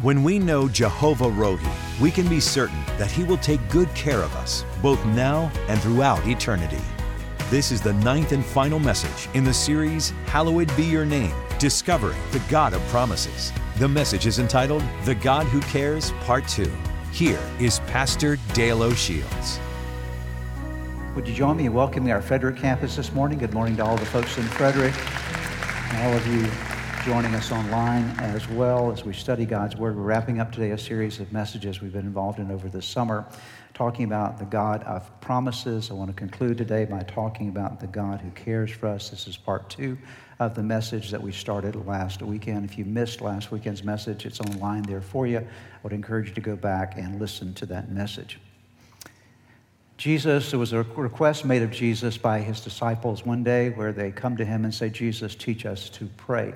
When we know Jehovah Rohi, we can be certain that He will take good care of us, both now and throughout eternity. This is the 9th and final message in the series, Hallowed Be Your Name, Discovering the God of Promises. The message is entitled, The God Who Cares, Part 2. Here is Pastor Dale O'Shields. Would you join me in welcoming our Frederick campus this morning? Good morning to all the folks in Frederick, and all of you joining us online as well as we study God's Word. We're wrapping up today a series of messages we've been involved in over this summer, talking about the God of promises. I want to conclude today by talking about the God who cares for us. This is part 2 of the message that we started last weekend. If you missed last weekend's message, it's online there for you. I would encourage you to go back and listen to that message. Jesus, there was a request made of Jesus by his disciples one day where they come to him and say, Jesus, teach us to pray.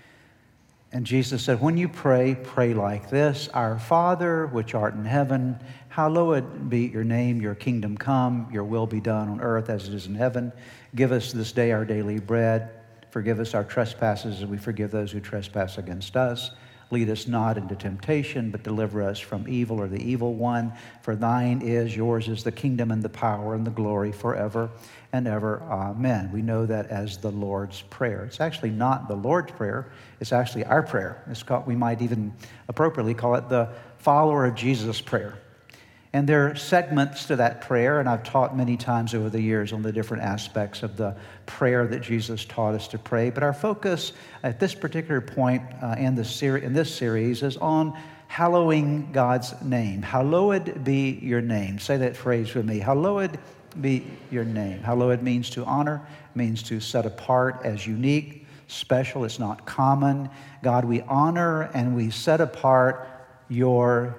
And Jesus said, when you pray, pray like this, Our Father, which art in heaven, hallowed be your name, your kingdom come, your will be done on earth as it is in heaven. Give us this day our daily bread. Forgive us our trespasses as we forgive those who trespass against us. Lead us not into temptation, but deliver us from evil or the evil one. For thine is, yours is the kingdom and the power and the glory forever and ever. Amen. We know that as the Lord's Prayer. It's actually not the Lord's Prayer. It's actually our prayer. We might even appropriately call it the follower of Jesus prayer. And there are segments to that prayer, and I've taught many times over the years on the different aspects of the prayer that Jesus taught us to pray. But our focus at this particular point in this series is on hallowing God's name. Hallowed be your name. Say that phrase with me. Hallowed be your name. Hallowed means to honor, means to set apart as unique, special. It's not common. God, we honor and we set apart your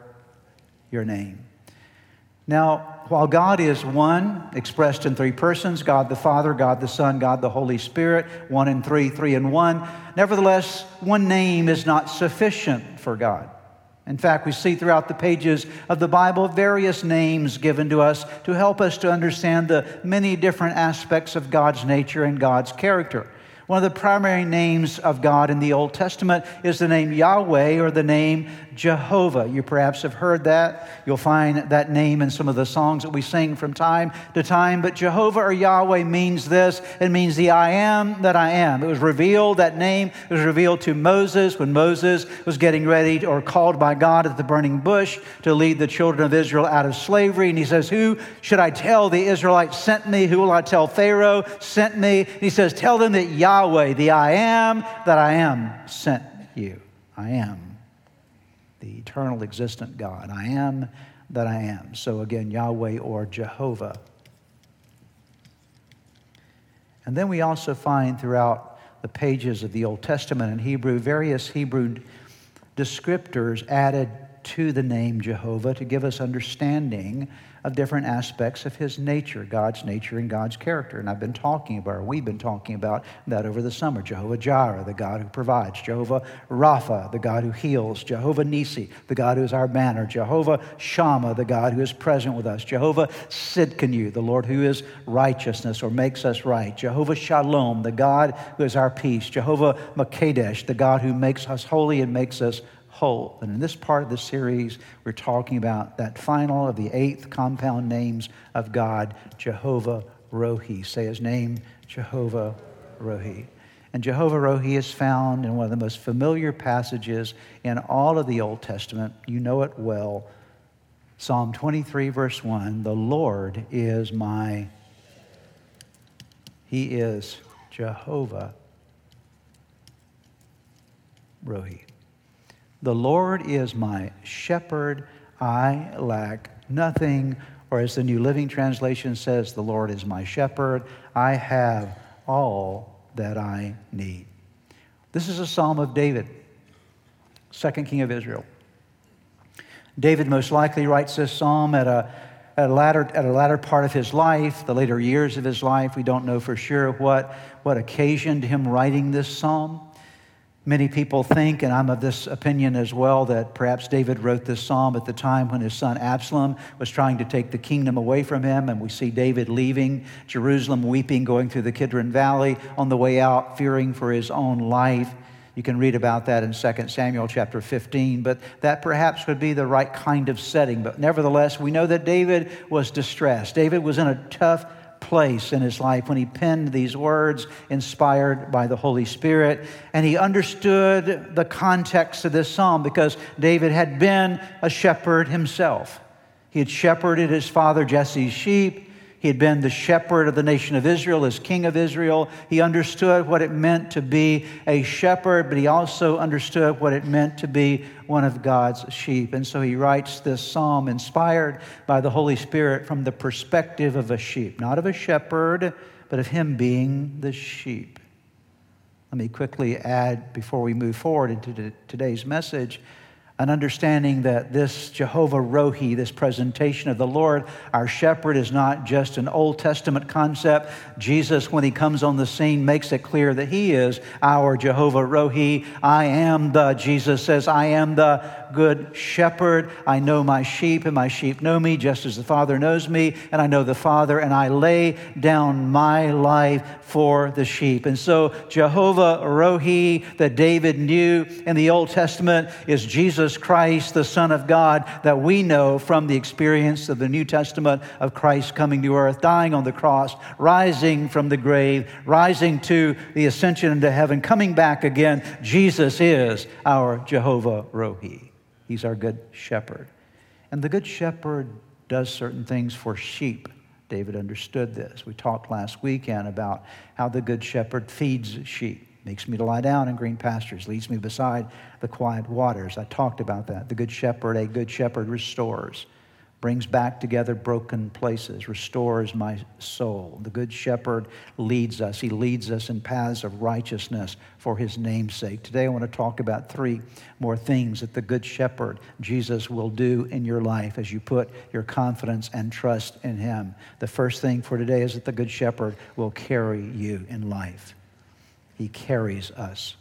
name. Now, while God is one, expressed in 3 persons, God the Father, God the Son, God the Holy Spirit, 1 in 3, 3 in 1, nevertheless, one name is not sufficient for God. In fact, we see throughout the pages of the Bible various names given to us to help us to understand the many different aspects of God's nature and God's character. One of the primary names of God in the Old Testament is the name Yahweh or the name Jehovah. You perhaps have heard that. You'll find that name in some of the songs that we sing from time to time. But Jehovah or Yahweh means this. It means the I am that I am. It was revealed, that name was revealed to Moses when Moses was getting ready or called by God at the burning bush to lead the children of Israel out of slavery. And he says, who should I tell the Israelites sent me? Who will I tell Pharaoh sent me? And he says, tell them that Yahweh, the I am that I am, sent you. I am the eternal existent God. I am that I am. So again, Yahweh or Jehovah. And then we also find throughout the pages of the Old Testament in Hebrew, various Hebrew descriptors added to the name Jehovah to give us understanding of different aspects of his nature and God's character. And we've been talking about that over the summer. Jehovah Jireh, the God who provides. Jehovah Rapha, the God who heals. Jehovah Nisi, the God who is our banner. Jehovah Shammah, the God who is present with us. Jehovah Sidkenu, the Lord who is righteousness or makes us right. Jehovah Shalom, the God who is our peace. Jehovah Makadesh, the God who makes us holy and makes us whole. And in this part of the series, we're talking about that final of the 8th compound names of God, Jehovah Rohi. Say his name, Jehovah Rohi. And Jehovah Rohi is found in one of the most familiar passages in all of the Old Testament. You know it well. Psalm 23, verse 1, the Lord is He is Jehovah Rohi. The Lord is my shepherd, I lack nothing. Or as the New Living Translation says, the Lord is my shepherd, I have all that I need. This is a psalm of David, 2nd king of Israel. David most likely writes this psalm at a latter part of his life, the later years of his life. We don't know for sure what occasioned him writing this psalm. Many people think, and I'm of this opinion as well, that perhaps David wrote this psalm at the time when his son Absalom was trying to take the kingdom away from him. And we see David leaving Jerusalem, weeping, going through the Kidron Valley on the way out, fearing for his own life. You can read about that in 2 Samuel chapter 15, but that perhaps would be the right kind of setting. But nevertheless, we know that David was distressed. David was in a tough place in his life when he penned these words inspired by the Holy Spirit. And he understood the context of this psalm because David had been a shepherd himself. He had shepherded his father Jesse's sheep. He had been the shepherd of the nation of Israel as king of Israel. He understood what it meant to be a shepherd, but he also understood what it meant to be one of God's sheep. And so he writes this psalm inspired by the Holy Spirit from the perspective of a sheep, not of a shepherd, but of him being the sheep. Let me quickly add, before we move forward into today's message, an understanding that this Jehovah Rohi, this presentation of the Lord, our shepherd, is not just an Old Testament concept. Jesus, when he comes on the scene, makes it clear that he is our Jehovah Rohi. Jesus says, I am the good shepherd. I know my sheep, and my sheep know me, just as the Father knows me, and I know the Father, and I lay down my life for the sheep. And so Jehovah Rohi that David knew in the Old Testament is Jesus Christ, the Son of God, that we know from the experience of the New Testament of Christ coming to earth, dying on the cross, rising from the grave, rising to the ascension into heaven, coming back again. Jesus is our Jehovah Rohi. He's our good shepherd. And the good shepherd does certain things for sheep. David understood this. We talked last weekend about how the good shepherd feeds sheep. Makes me to lie down in green pastures, leads me beside the quiet waters. I talked about that. The good shepherd restores, brings back together broken places, restores my soul. The good shepherd leads us. He leads us in paths of righteousness for his name's sake. Today I want to talk about 3 more things that the good shepherd, Jesus, will do in your life as you put your confidence and trust in him. The first thing for today is that the good shepherd will carry you in life. He carries us.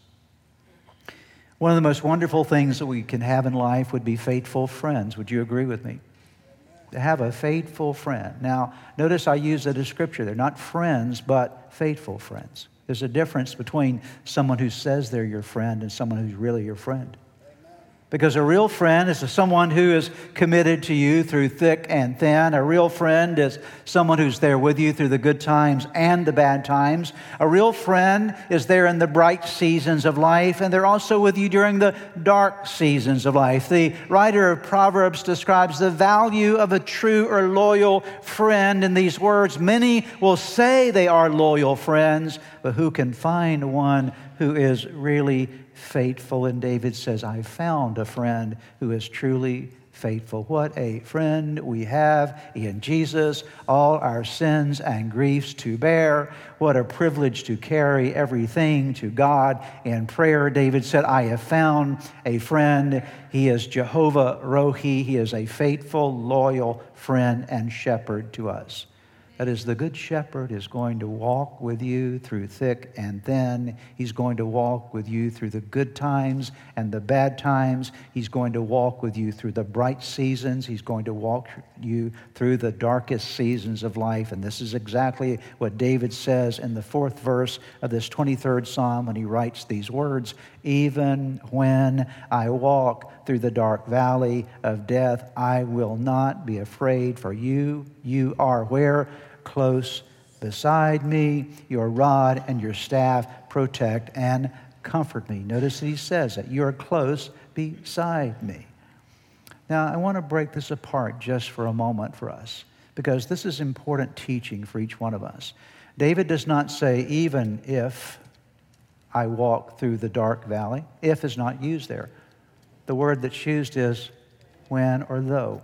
One of the most wonderful things that we can have in life would be faithful friends. Would you agree with me? To have a faithful friend. Now, notice I use that as scripture. They're not friends, but faithful friends. There's a difference between someone who says they're your friend and someone who's really your friend. Because a real friend is someone who is committed to you through thick and thin. A real friend is someone who's there with you through the good times and the bad times. A real friend is there in the bright seasons of life, and they're also with you during the dark seasons of life. The writer of Proverbs describes the value of a true or loyal friend in these words. Many will say they are loyal friends, but who can find one who is really faithful? And David says, I found a friend who is truly faithful. What a friend we have in Jesus, all our sins and griefs to bear. What a privilege to carry everything to God in prayer. David said, I have found a friend. He is Jehovah Rohi. He is a faithful, loyal friend and shepherd to us. That is, the good shepherd is going to walk with you through thick and thin. He's going to walk with you through the good times and the bad times. He's going to walk with you through the bright seasons. He's going to walk you through the darkest seasons of life. And this is exactly what David says in the 4th verse of this 23rd Psalm when he writes these words, even when I walk through the dark valley of death, I will not be afraid, for you are where? Close beside me. Your rod and your staff protect and comfort me. Notice that he says that you're close beside me. Now, I want to break this apart just for a moment for us, because this is important teaching for each one of us. David does not say, even if I walk through the dark valley. If is not used there. The word that's used is when or though.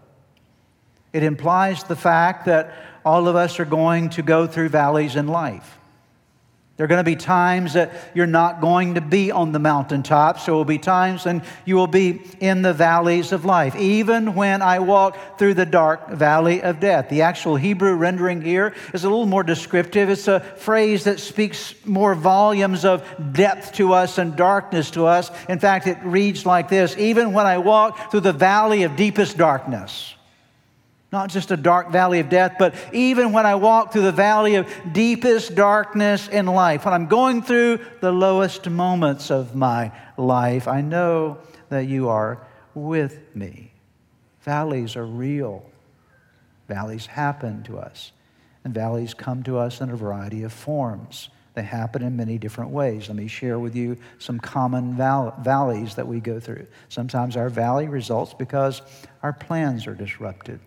It implies the fact that all of us are going to go through valleys in life. There are going to be times that you're not going to be on the mountaintops. There will be times when you will be in the valleys of life. Even when I walk through the dark valley of death. The actual Hebrew rendering here is a little more descriptive. It's a phrase that speaks more volumes of depth to us and darkness to us. In fact, it reads like this, even when I walk through the valley of deepest darkness. Not just a dark valley of death, but even when I walk through the valley of deepest darkness in life, when I'm going through the lowest moments of my life, I know that you are with me. Valleys are real. Valleys happen to us. And valleys come to us in a variety of forms. They happen in many different ways. Let me share with you some common valleys that we go through. Sometimes our valley results because our plans are disrupted.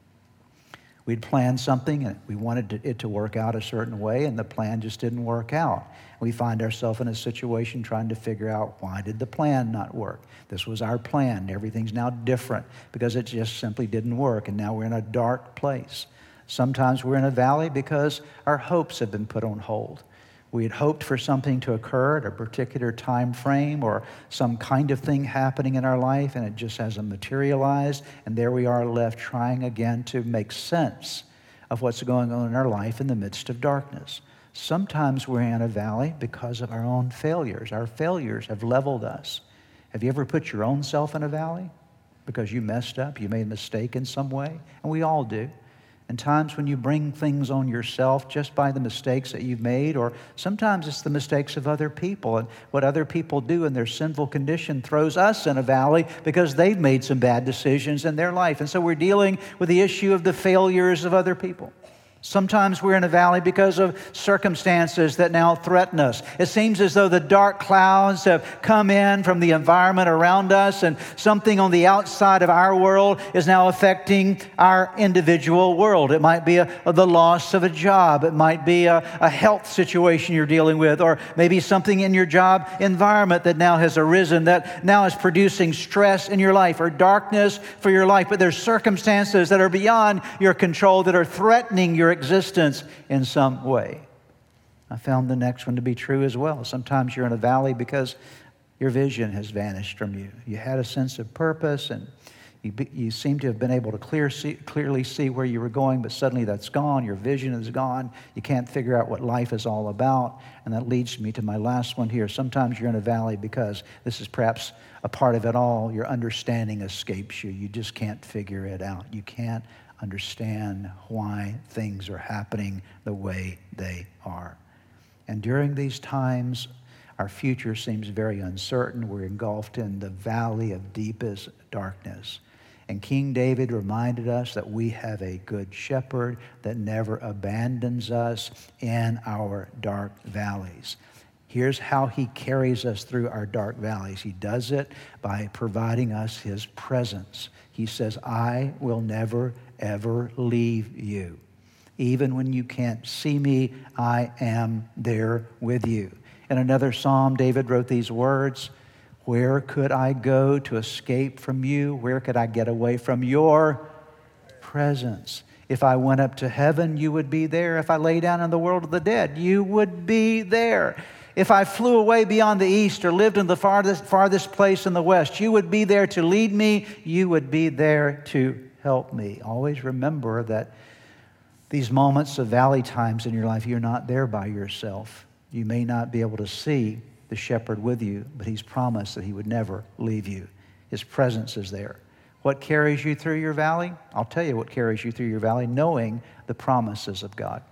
We'd planned something and we wanted it to work out a certain way, and the plan just didn't work out. We find ourselves in a situation trying to figure out, why did the plan not work? This was our plan. Everything's now different because it just simply didn't work, and now we're in a dark place. Sometimes we're in a valley because our hopes have been put on hold. We had hoped for something to occur at a particular time frame or some kind of thing happening in our life, and it just hasn't materialized, and there we are left trying again to make sense of what's going on in our life in the midst of darkness. Sometimes we're in a valley because of our own failures. Our failures have leveled us. Have you ever put your own self in a valley because you messed up, you made a mistake in some way? And we all do. And times when you bring things on yourself just by the mistakes that you've made, or sometimes it's the mistakes of other people. And what other people do in their sinful condition throws us in a valley because they've made some bad decisions in their life. And so we're dealing with the issue of the failures of other people. Sometimes we're in a valley because of circumstances that now threaten us. It seems as though the dark clouds have come in from the environment around us, and something on the outside of our world is now affecting our individual world. It might be the loss of a job. It might be a health situation you're dealing with, or maybe something in your job environment that now has arisen that now is producing stress in your life or darkness for your life. But there's circumstances that are beyond your control that are threatening your existence in some way. I found the next one to be true as well. Sometimes you're in a valley because your vision has vanished from you. You had a sense of purpose, and you seem to have been able to clearly see where you were going, but suddenly that's gone. Your vision is gone. You can't figure out what life is all about. And that leads me to my last one here. Sometimes you're in a valley because this is perhaps a part of it all. Your understanding escapes you. You just can't figure it out. You can't understand why things are happening the way they are. And during these times, our future seems very uncertain. We're engulfed in the valley of deepest darkness. And King David reminded us that we have a good shepherd that never abandons us in our dark valleys. Here's how he carries us through our dark valleys. He does it by providing us his presence. He says, I will never, ever leave you. Even when you can't see me, I am there with you. In another psalm, David wrote these words, where could I go to escape from you? Where could I get away from your presence? If I went up to heaven, you would be there. If I lay down in the world of the dead, you would be there. If I flew away beyond the east or lived in the farthest place in the west, you would be there to lead me. You would be there to help me. Always remember that these moments of valley times in your life, you're not there by yourself. You may not be able to see the shepherd with you, but he's promised that he would never leave you. His presence is there. What carries you through your valley? I'll tell you what carries you through your valley, knowing the promises of God.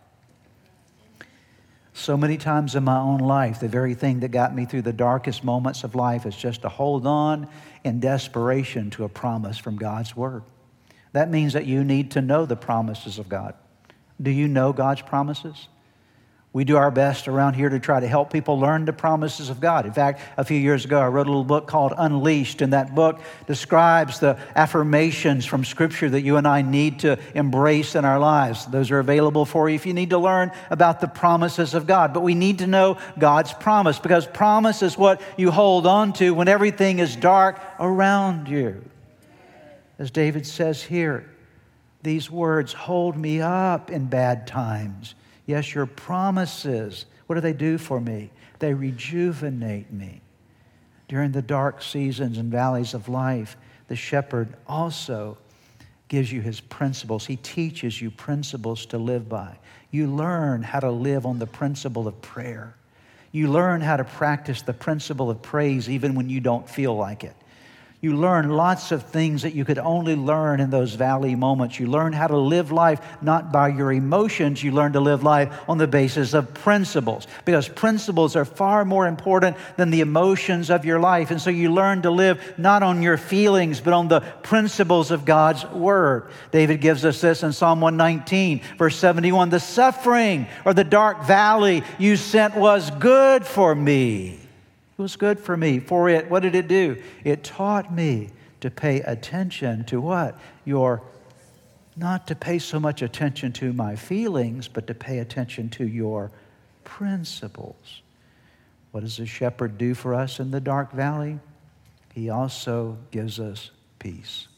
So many times in my own life, the very thing that got me through the darkest moments of life is just to hold on in desperation to a promise from God's Word. That means that you need to know the promises of God. Do you know God's promises? We do our best around here to try to help people learn the promises of God. In fact, a few years ago, I wrote a little book called Unleashed, and that book describes the affirmations from Scripture that you and I need to embrace in our lives. Those are available for you if you need to learn about the promises of God. But we need to know God's promise, because promise is what you hold on to when everything is dark around you. As David says here, these words hold me up in bad times. Yes, your promises, what do they do for me? They rejuvenate me. During the dark seasons and valleys of life, the shepherd also gives you his principles. He teaches you principles to live by. You learn how to live on the principle of prayer. You learn how to practice the principle of praise even when you don't feel like it. You learn lots of things that you could only learn in those valley moments. You learn how to live life not by your emotions. You learn to live life on the basis of principles, because principles are far more important than the emotions of your life. And so you learn to live not on your feelings, but on the principles of God's Word. David gives us this in Psalm 119, verse 71. The suffering or the dark valley you sent was good for me. It was good for me. For it, what did it do? It taught me to pay attention to what? Not to pay so much attention to my feelings, but to pay attention to your principles. What does a shepherd do for us in the dark valley? He also gives us peace.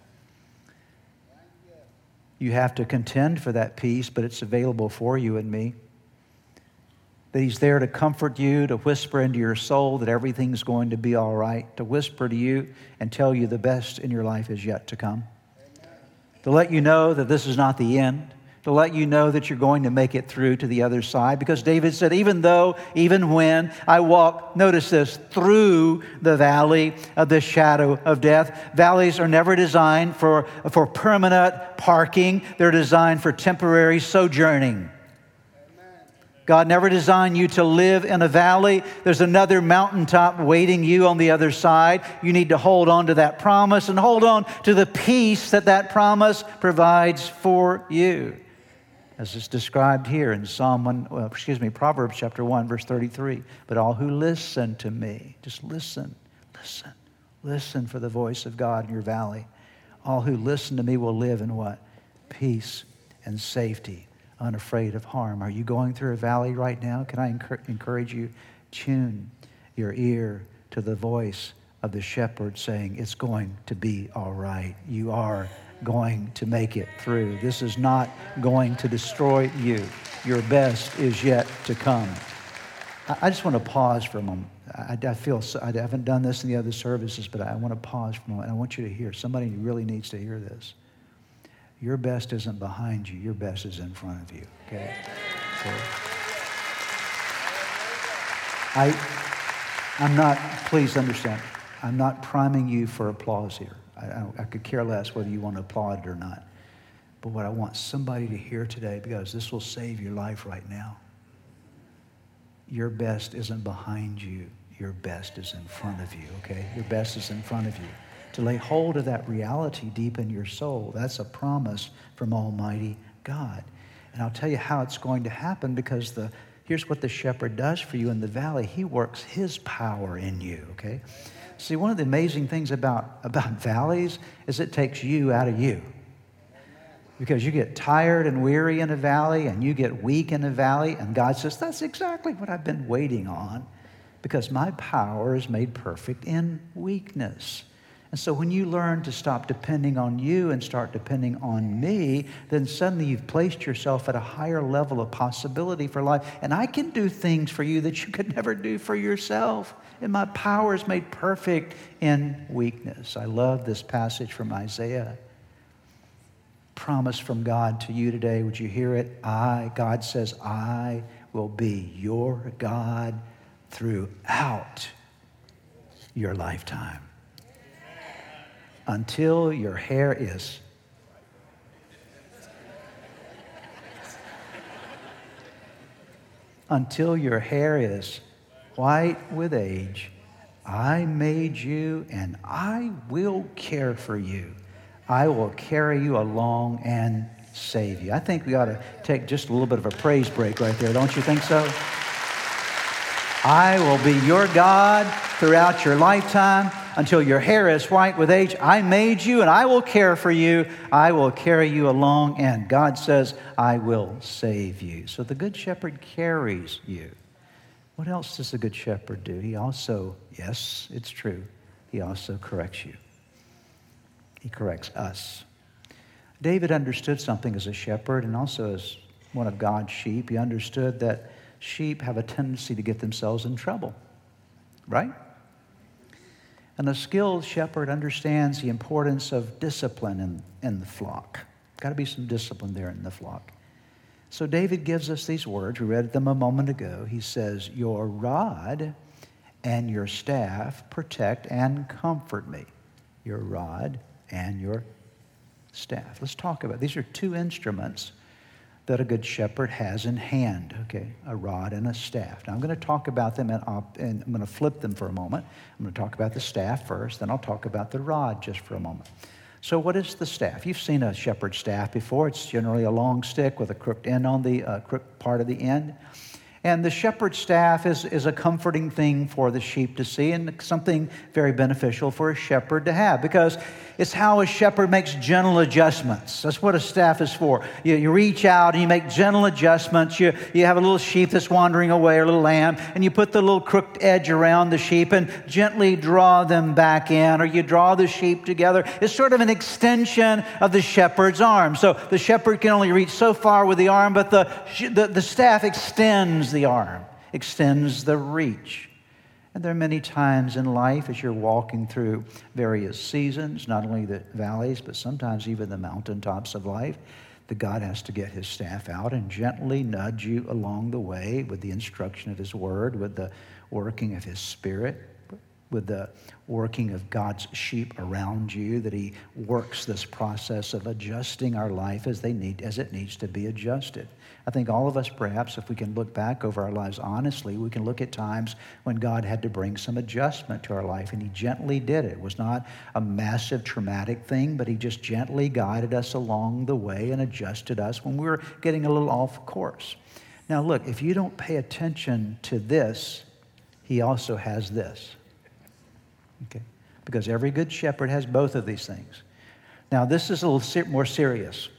You have to contend for that peace, but it's available for you and me. That He's there to comfort you, to whisper into your soul that everything's going to be all right, to whisper to you and tell you the best in your life is yet to come. Amen. To let you know that this is not the end, to let you know that you're going to make it through to the other side. Because David said, even when I walk, notice this, through the valley of the shadow of death. Valleys are never designed for permanent parking. They're designed for temporary sojourning. God never designed you to live in a valley. There's another mountaintop waiting you on the other side. You need to hold on to that promise and hold on to the peace that promise provides for you. As it's described here in Proverbs chapter 1, verse 33. But all who listen to me, just listen for the voice of God in your valley. All who listen to me will live in what? Peace and safety, unafraid of harm. Are you going through a valley right now? Can I encourage you? Tune your ear to the voice of the shepherd saying, it's going to be all right. You are going to make it through. This is not going to destroy you. Your best is yet to come. I just want to pause for a moment. I feel I haven't done this in the other services, but I want to pause for a moment. I want you to hear. Somebody really needs to hear this. Your best isn't behind you. Your best is in front of you, okay? So, I'm not, please understand, I'm not priming you for applause here. I could care less whether you want to applaud it or not. But what I want somebody to hear today, because this will save your life right now, your best isn't behind you. Your best is in front of you, okay? Your best is in front of you. To lay hold of that reality deep in your soul, that's a promise from Almighty God. And I'll tell you how it's going to happen, because here's what the shepherd does for you in the valley. He works His power in you, okay? See, one of the amazing things about valleys is it takes you out of you. Because you get tired and weary in a valley, and you get weak in a valley, and God says, that's exactly what I've been waiting on, because my power is made perfect in weakness. And so when you learn to stop depending on you and start depending on me, then suddenly you've placed yourself at a higher level of possibility for life. And I can do things for you that you could never do for yourself. And my power is made perfect in weakness. I love this passage from Isaiah. Promise from God to you today. Would you hear it? God says, I will be your God throughout your lifetime. Until your hair is white with age, I made you and I will care for you. I will carry you along and save you. I think we ought to take just a little bit of a praise break right there. Don't you think so? I will be your God throughout your lifetime. Until your hair is white with age, I made you and I will care for you. I will carry you along, and God says, I will save you. So the Good Shepherd carries you. What else does the Good Shepherd do? He also, yes, it's true, He also corrects you. He corrects us. David understood something as a shepherd and also as one of God's sheep. He understood that sheep have a tendency to get themselves in trouble, right? And a skilled shepherd understands the importance of discipline in the flock. Got to be some discipline there in the flock. So David gives us these words. We read them a moment ago. He says, your rod and your staff protect and comfort me. your rod and your staff. Let's talk about, these are two instruments that a good shepherd has in hand, okay? A rod and a staff. Now I'm going to talk about them and I'm going to flip them for a moment. I'm going to talk about the staff first, then I'll talk about the rod just for a moment. So what is the staff? You've seen a shepherd's staff before. It's generally a long stick with a crooked end on the crooked part of the end. And the shepherd's staff is a comforting thing for the sheep to see and something very beneficial for a shepherd to have, because it's how a shepherd makes gentle adjustments. That's what a staff is for. You reach out and you make gentle adjustments. You have a little sheep that's wandering away, or a little lamb, and you put the little crooked edge around the sheep and gently draw them back in, or you draw the sheep together. It's sort of an extension of the shepherd's arm. So the shepherd can only reach so far with the arm, but the staff extends the arm, extends the reach. And there are many times in life as you're walking through various seasons, not only the valleys, but sometimes even the mountaintops of life, that God has to get his staff out and gently nudge you along the way with the instruction of his word, with the working of his spirit, with the working of God's sheep around you, that he works this process of adjusting our life as it needs to be adjusted. I think all of us, perhaps, if we can look back over our lives honestly, we can look at times when God had to bring some adjustment to our life, and he gently did it. It was not a massive traumatic thing, but he just gently guided us along the way and adjusted us when we were getting a little off course. Now look, if you don't pay attention to this, he also has this. Okay? Because every good shepherd has both of these things. Now this is a little more serious.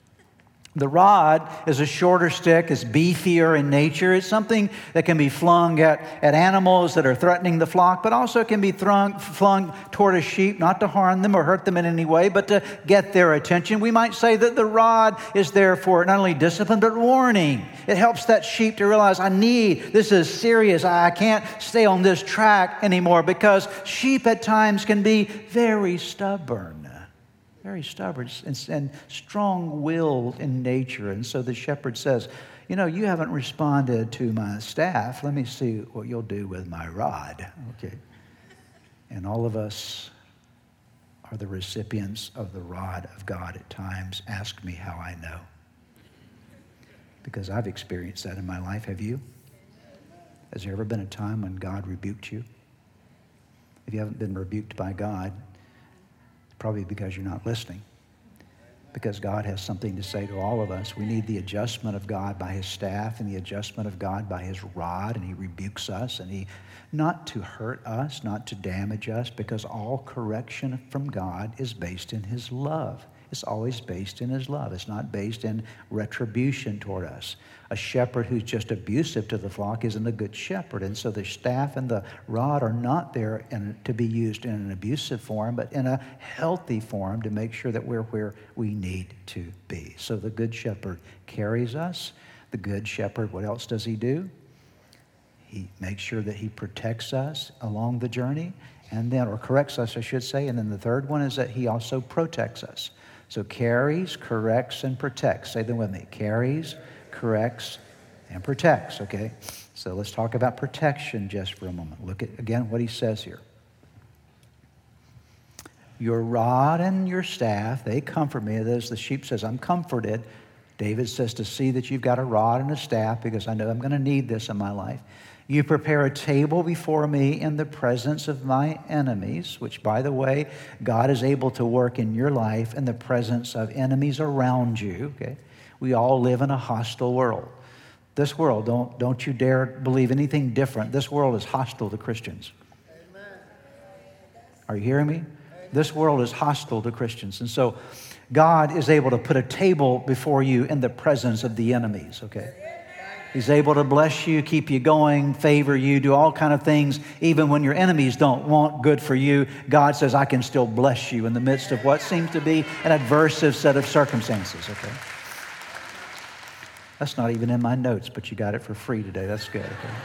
The rod is a shorter stick, it's beefier in nature. It's something that can be flung at animals that are threatening the flock, but also can be flung toward a sheep, not to harm them or hurt them in any way, but to get their attention. We might say that the rod is there for not only discipline, but warning. It helps that sheep to realize, this is serious. I can't stay on this track anymore, because sheep at times can be very stubborn. Very stubborn and strong-willed in nature. And so the shepherd says, you haven't responded to my staff. Let me see what you'll do with my rod. Okay. And all of us are the recipients of the rod of God at times. Ask me how I know. Because I've experienced that in my life. Have you? Has there ever been a time when God rebuked you? If you haven't been rebuked by God, probably because you're not listening. Because God has something to say to all of us. We need the adjustment of God by his staff and the adjustment of God by his rod, and he rebukes us, and he, not to hurt us, not to damage us, because all correction from God is based in his love. It's always based in his love. It's not based in retribution toward us. A shepherd who's just abusive to the flock isn't a good shepherd. And so the staff and the rod are not there to be used in an abusive form, but in a healthy form to make sure that we're where we need to be. So the good shepherd carries us. The good shepherd, what else does he do? He makes sure that he protects us along the journey, and then, or corrects us, I should say. And then the third one is that he also protects us. So carries, corrects, and protects. Say them with me. Carries, corrects, and protects, okay? So let's talk about protection just for a moment. Look at, again, what he says here. Your rod and your staff, they comfort me. As the sheep says, I'm comforted. David says to see that you've got a rod and a staff, because I know I'm going to need this in my life. You prepare a table before me in the presence of my enemies, which, by the way, God is able to work in your life in the presence of enemies around you, okay? We all live in a hostile world. This world, don't you dare believe anything different. This world is hostile to Christians. Amen. Are you hearing me? Amen. This world is hostile to Christians. And so God is able to put a table before you in the presence of the enemies, okay? He's able to bless you, keep you going, favor you, do all kind of things. Even when your enemies don't want good for you, God says, I can still bless you in the midst of what seems to be an adverse set of circumstances, okay? That's not even in my notes, but you got it for free today. That's good, okay?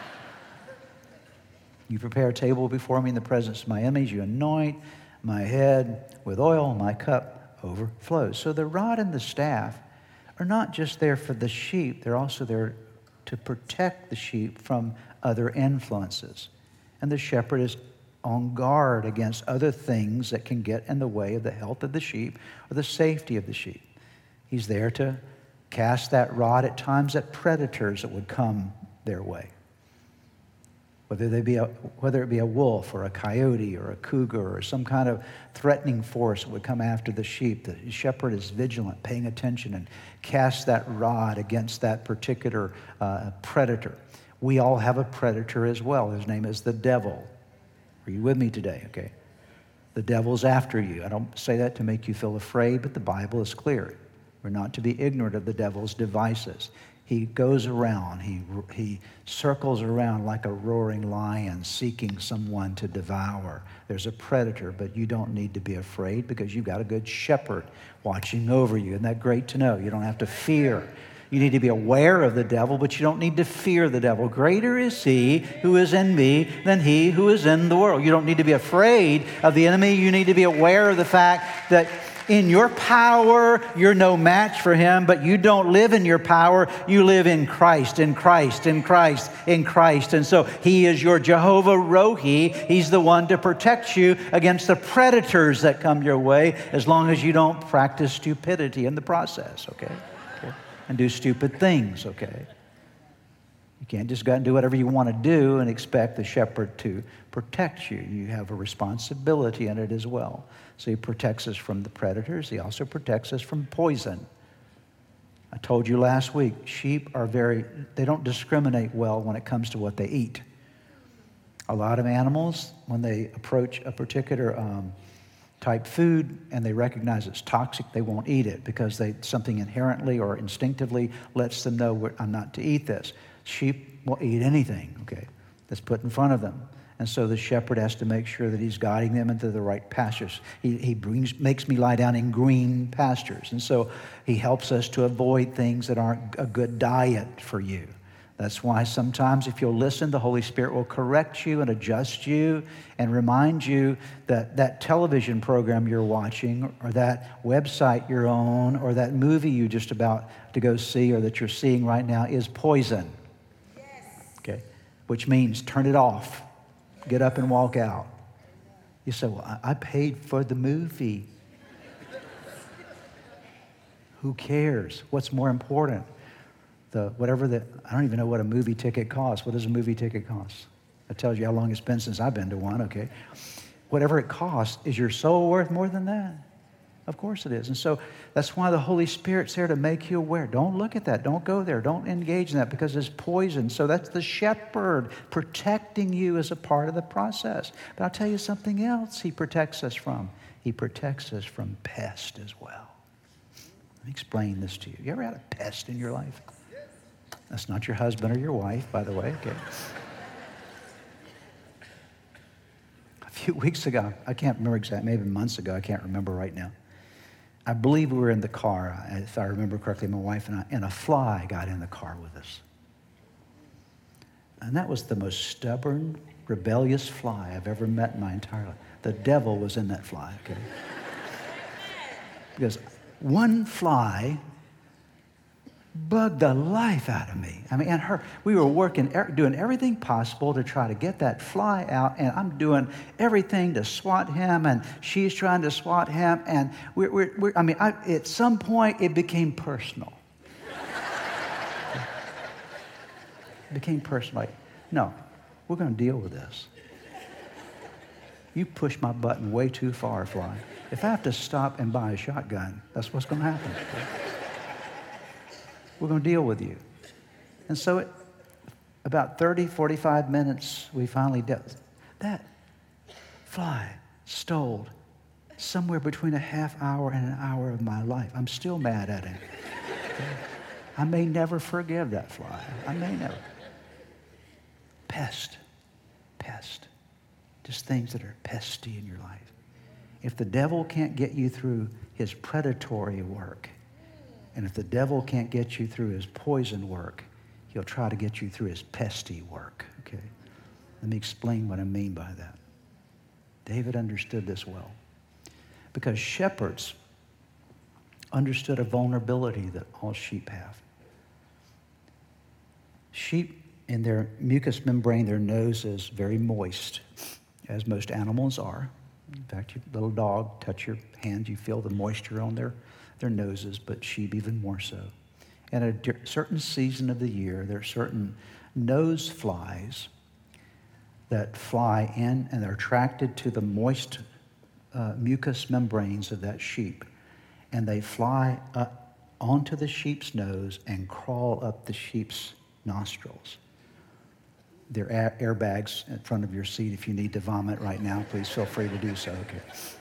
You prepare a table before me in the presence of my enemies. You anoint my head with oil. My cup overflows. So the rod and the staff are not just there for the sheep. They're also there to protect the sheep from other influences. And the shepherd is on guard against other things that can get in the way of the health of the sheep or the safety of the sheep. He's there to cast that rod at times at predators that would come their way. Whether it be a wolf or a coyote or a cougar or some kind of threatening force that would come after the sheep, the shepherd is vigilant, paying attention, and casts that rod against that particular predator. We all have a predator as well. His name is the devil. Are you with me today? Okay. The devil's after you. I don't say that to make you feel afraid, but the Bible is clear. We're not to be ignorant of the devil's devices. He goes around, he circles around like a roaring lion seeking someone to devour. There's a predator, but you don't need to be afraid because you've got a good shepherd watching over you. Isn't that great to know? You don't have to fear. You need to be aware of the devil, but you don't need to fear the devil. Greater is he who is in me than he who is in the world. You don't need to be afraid of the enemy. You need to be aware of the fact that in your power, you're no match for him, but you don't live in your power. You live in Christ, in Christ, in Christ, in Christ. And so he is your Jehovah Rohi. He's the one to protect you against the predators that come your way, as long as you don't practice stupidity in the process, okay? And do stupid things, okay? You can't just go out and do whatever you want to do and expect the shepherd to protect you. You have a responsibility in it as well. So he protects us from the predators. He also protects us from poison. I told you last week, sheep are they don't discriminate well when it comes to what they eat. A lot of animals, when they approach a particular type food and they recognize it's toxic, they won't eat it because something inherently or instinctively lets them know I'm not to eat this. Sheep will eat anything, okay, that's put in front of them. And so the shepherd has to make sure that he's guiding them into the right pastures. He makes me lie down in green pastures. And so he helps us to avoid things that aren't a good diet for you. That's why sometimes if you'll listen, the Holy Spirit will correct you and adjust you and remind you that that television program you're watching or that website you're on or that movie you're just about to go see or that you're seeing right now is poison. Yes. Okay, which means turn it off. Get up and walk out. You say, well, I paid for the movie. Who cares? What's more important? I don't even know what a movie ticket costs. What does a movie ticket cost? That tells you how long it's been since I've been to one, okay? Whatever it costs, is your soul worth more than that? Of course it is. And so that's why the Holy Spirit's there to make you aware. Don't look at that. Don't go there. Don't engage in that because it's poison. So that's the shepherd protecting you as a part of the process. But I'll tell you something else he protects us from. He protects us from pests as well. Let me explain this to you. You ever had a pest in your life? That's not your husband or your wife, by the way. Okay. A few weeks ago, I can't remember exactly, maybe months ago, I can't remember right now. I believe we were in the car, if I remember correctly, my wife and I, and a fly got in the car with us. And that was the most stubborn, rebellious fly I've ever met in my entire life. The devil was in that fly, okay? Because one fly bugged the life out of me. I mean, and we were working, doing everything possible to try to get that fly out, and I'm doing everything to swat him, and she's trying to swat him, and at some point, it became personal. It became personal. Like, no, we're going to deal with this. You pushed my button way too far, fly. If I have to stop and buy a shotgun, that's what's going to happen. We're going to deal with you. And so about 30, 45 minutes, we finally dealt. That fly stole somewhere between a half hour and an hour of my life. I'm still mad at him. Okay? I may never forgive that fly. I may never. Pest. Just things that are pesty in your life. If the devil can't get you through his predatory work, and if the devil can't get you through his poison work, he'll try to get you through his pesty work, okay? Let me explain what I mean by that. David understood this well. Because shepherds understood a vulnerability that all sheep have. Sheep, in their mucous membrane, their nose is very moist. as most animals are. In fact, your little dog, touch your hand, you feel the moisture on their noses, but sheep even more so. And at a certain season of the year, there are certain nose flies that fly in, and they're attracted to the moist mucous membranes of that sheep. And they fly up onto the sheep's nose and crawl up the sheep's nostrils. There are airbags in front of your seat. If you need to vomit right now, please feel free to do so. Okay.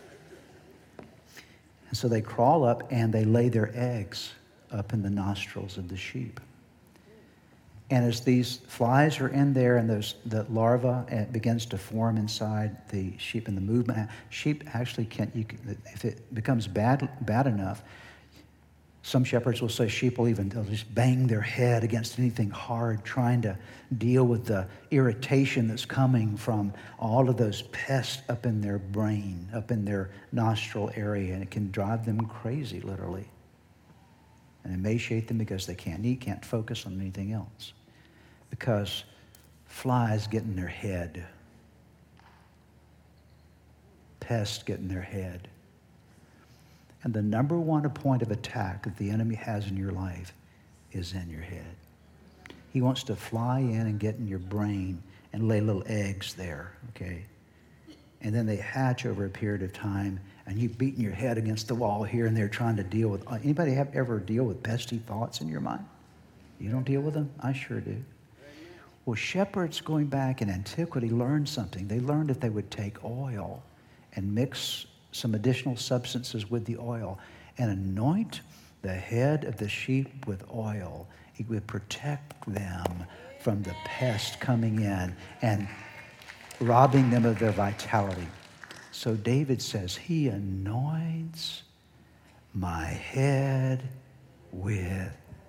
And so they crawl up and they lay their eggs up in the nostrils of the sheep. And as these flies are in there and the larva begins to form inside the sheep and the movement, sheep actually if it becomes bad enough, some shepherds will say they'll just bang their head against anything hard, trying to deal with the irritation that's coming from all of those pests up in their brain, up in their nostril area, and it can drive them crazy, literally. And emaciate them because they can't eat, can't focus on anything else. Because flies get in their head. Pests get in their head. And the number one point of attack that the enemy has in your life is in your head. He wants to fly in and get in your brain and lay little eggs there, okay? And then they hatch over a period of time, and you've beaten your head against the wall here and there trying to deal with. Anybody ever deal with pesky thoughts in your mind? You don't deal with them? I sure do. Well, shepherds going back in antiquity learned something. They learned that they would take oil and mix some additional substances with the oil and anoint the head of the sheep with oil. It would protect them from the pest coming in and robbing them of their vitality. So David says, he anoints my head with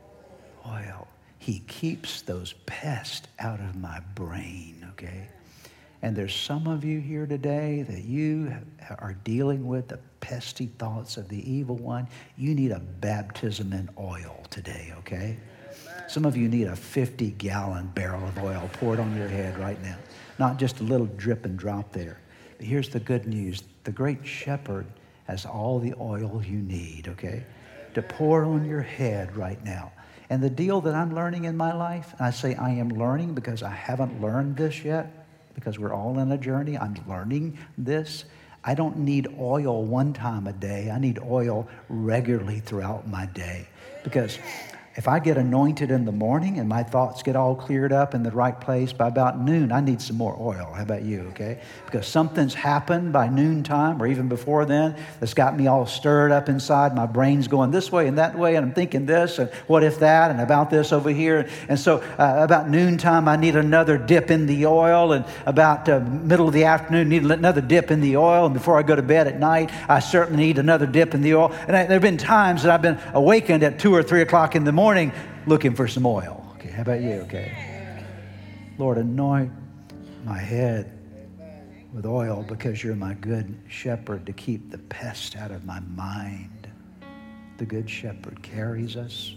oil. He keeps those pests out of my brain, okay? And there's some of you here today that you are dealing with the pesky thoughts of the evil one. You need a baptism in oil today, okay? Some of you need a 50-gallon barrel of oil poured on your head right now. Not just a little drip and drop there. But here's the good news. The great shepherd has all the oil you need, okay? To pour on your head right now. And the deal that I'm learning in my life, and I say I am learning because I haven't learned this yet, because we're all in a journey. I'm learning this. I don't need oil one time a day. I need oil regularly throughout my day. Because if I get anointed in the morning and my thoughts get all cleared up in the right place, by about noon, I need some more oil. How about you, okay? Because something's happened by noontime or even before then that's got me all stirred up inside. My brain's going this way and that way, and I'm thinking this, and what if that, and about this over here. And so about noontime, I need another dip in the oil, and about middle of the afternoon, need another dip in the oil, and before I go to bed at night, I certainly need another dip in the oil. And there have been times that I've been awakened at 2 or 3 o'clock in the morning looking for some oil. Okay, how about you? Okay. Lord, anoint my head with oil because you're my good shepherd to keep the pest out of my mind. The good shepherd carries us.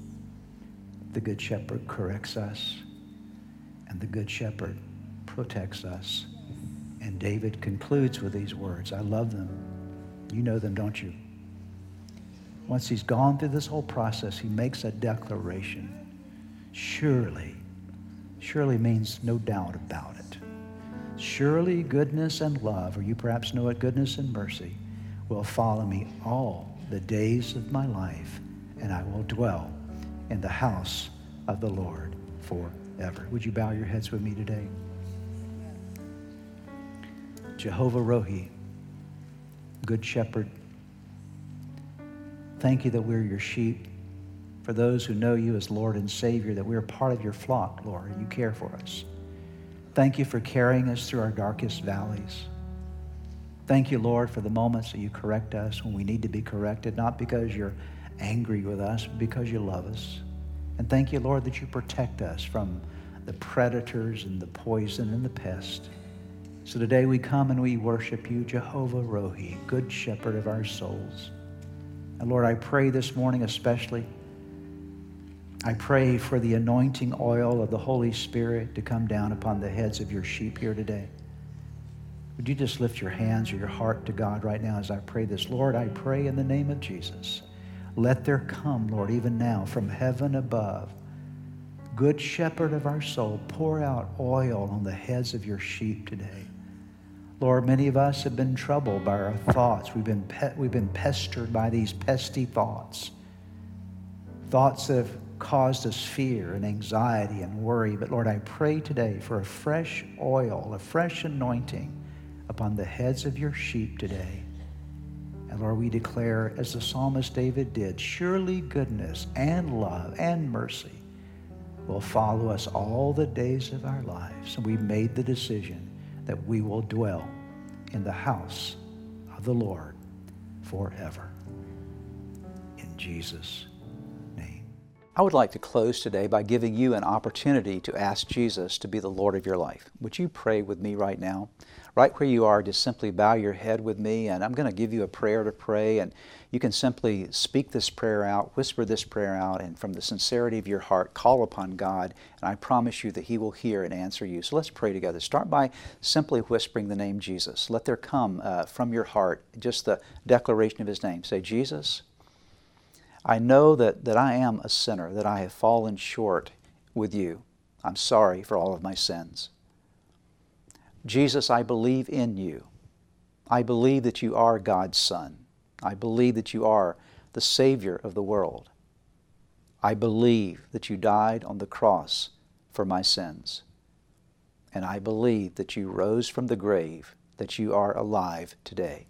The good shepherd corrects us. And the good shepherd protects us. And David concludes with these words. I love them. You know them, don't you? Once he's gone through this whole process, he makes a declaration. Surely means no doubt about it. Surely goodness and love, or you perhaps know it, goodness and mercy, will follow me all the days of my life, and I will dwell in the house of the Lord forever. Would you bow your heads with me today? Jehovah Rohi, Good Shepherd, thank you that we're your sheep. For those who know you as Lord and Savior, that we're part of your flock, Lord, and you care for us. Thank you for carrying us through our darkest valleys. Thank you, Lord, for the moments that you correct us when we need to be corrected, not because you're angry with us, but because you love us. And thank you, Lord, that you protect us from the predators and the poison and the pest. So today we come and we worship you, Jehovah Rohi, Good Shepherd of our souls. And Lord, I pray this morning especially, I pray for the anointing oil of the Holy Spirit to come down upon the heads of your sheep here today. Would you just lift your hands or your heart to God right now as I pray this? Lord, I pray in the name of Jesus. Let there come, Lord, even now from heaven above, Good Shepherd of our soul, pour out oil on the heads of your sheep today. Lord, many of us have been troubled by our thoughts. We've been pestered by these pesky thoughts. Thoughts that have caused us fear and anxiety and worry. But Lord, I pray today for a fresh oil, a fresh anointing upon the heads of your sheep today. And Lord, we declare, as the psalmist David did, surely goodness and love and mercy will follow us all the days of our lives. And we've made the decision that we will dwell in the house of the Lord forever. In Jesus' name. I would like to close today by giving you an opportunity to ask Jesus to be the Lord of your life. Would you pray with me right now? Right where you are, just simply bow your head with me, and I'm going to give you a prayer to pray, and you can simply speak this prayer out, whisper this prayer out, and from the sincerity of your heart, call upon God, and I promise you that He will hear and answer you. So let's pray together. Start by simply whispering the name Jesus. Let there come from your heart just the declaration of His name. Say, Jesus, I know that I am a sinner, that I have fallen short with you. I'm sorry for all of my sins. Jesus, I believe in you. I believe that you are God's Son. I believe that you are the Savior of the world. I believe that you died on the cross for my sins. And I believe that you rose from the grave, that you are alive today.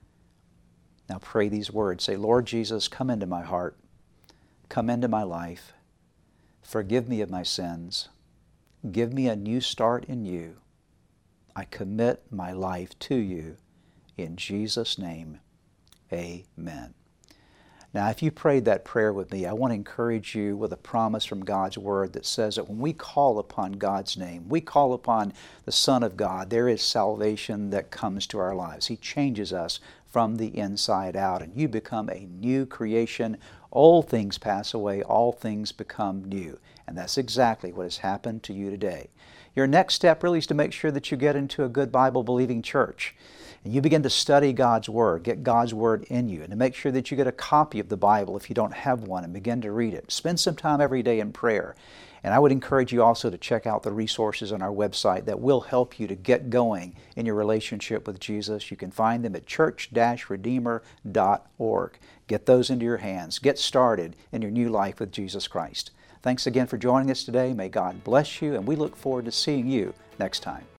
Now pray these words. Say, Lord Jesus, come into my heart. Come into my life. Forgive me of my sins. Give me a new start in you. I commit my life to you. In Jesus' name, amen. Now, if you prayed that prayer with me, I want to encourage you with a promise from God's Word that says that when we call upon God's name, we call upon the Son of God, there is salvation that comes to our lives. He changes us from the inside out, and you become a new creation. Old things pass away, all things become new. And that's exactly what has happened to you today. Your next step really is to make sure that you get into a good Bible-believing church. And you begin to study God's Word, get God's Word in you, and to make sure that you get a copy of the Bible if you don't have one, and begin to read it. Spend some time every day in prayer. And I would encourage you also to check out the resources on our website that will help you to get going in your relationship with Jesus. You can find them at church-redeemer.org. Get those into your hands. Get started in your new life with Jesus Christ. Thanks again for joining us today. May God bless you, and we look forward to seeing you next time.